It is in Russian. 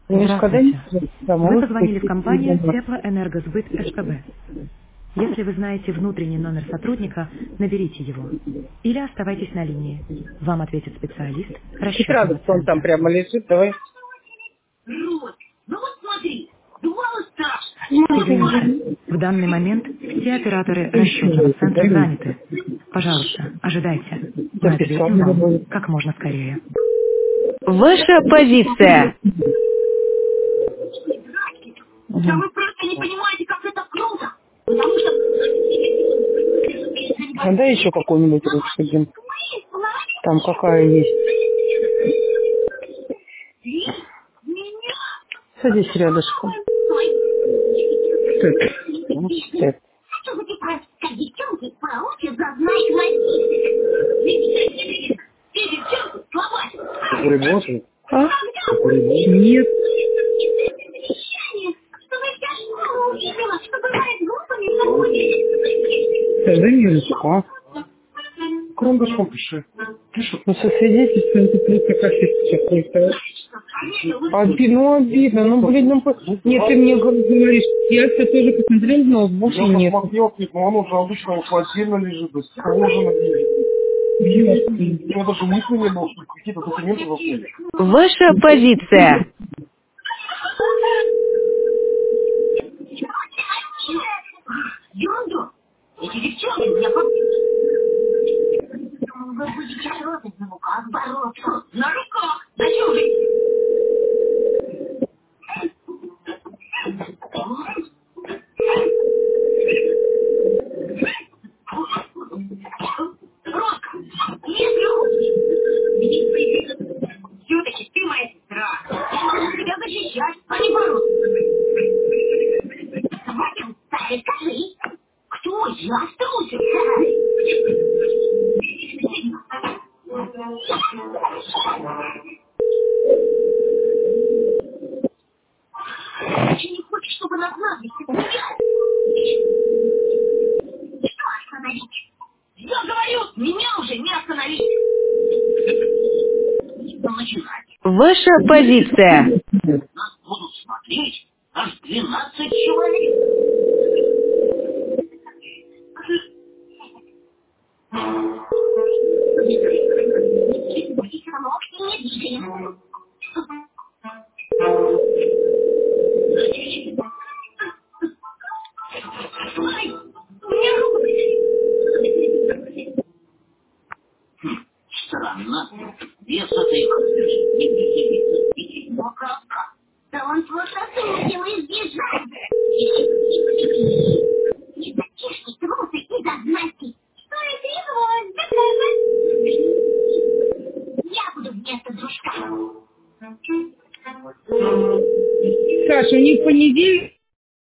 Здравствуйте. Вы позвонили в компанию Здравствуйте. Теплоэнергосбыт СКБ. Если вы знаете внутренний номер сотрудника, наберите его. Или оставайтесь на линии. Вам ответит специалист расчетного Рядом, он там центра. прямо лежит, давай. Рот, ну вот смотри, бывало страшно. Извините, в данный момент все операторы расчетного центра заняты. Пожалуйста, ожидайте. Мы Записал. ответим вам как можно скорее. Ваша позиция. Да вы просто не понимаете, как это круто. Потому что... А дай еще какую-нибудь ручку, Дим. Там какая есть. Садись рядышком. Так. Что вы типа, как девчонки получат за знак ноги? Ты девчонку сломать. Работает? А? Нет. Чтобы вся школа увидела, что бывает глупыми заходит. Скажи мне ручку, а? Карандашом пиши. Ну, со свидетельством ты просто как сейчас. Ну, обидно. Ну, блин, ну... Нет, ты мне говоришь, я все тоже посмотрел, но ноутбуке Я нет. посмотрел, но он уже обычно вот отдельно лежит, то есть положено лежит. У меня даже мысли не было, что какие-то документы заходят. Ваша позиция. Ерунду. Эти девчонки меня Думаю, вы будете работать на руках бороться. На руках? На чем же? Ротка, если хочешь, все-таки ты моя сестра. Я должен тебя защищать, а не бороться. Вадим, скажи, кто я струсил? Ты не хочешь, чтобы нас нагло что остановить? Я говорю, меня уже не остановить. Начинать. Ваша позиция. Нас будут смотреть аж 12 человек. Все равно не двигаем. Ай, мне руку Странно. Без этой Макака. Да он просто сумел избежать. Не затишьте трусы и зазнайки. Что это его? Я буду вместо дружка. Саша, у них понедельник.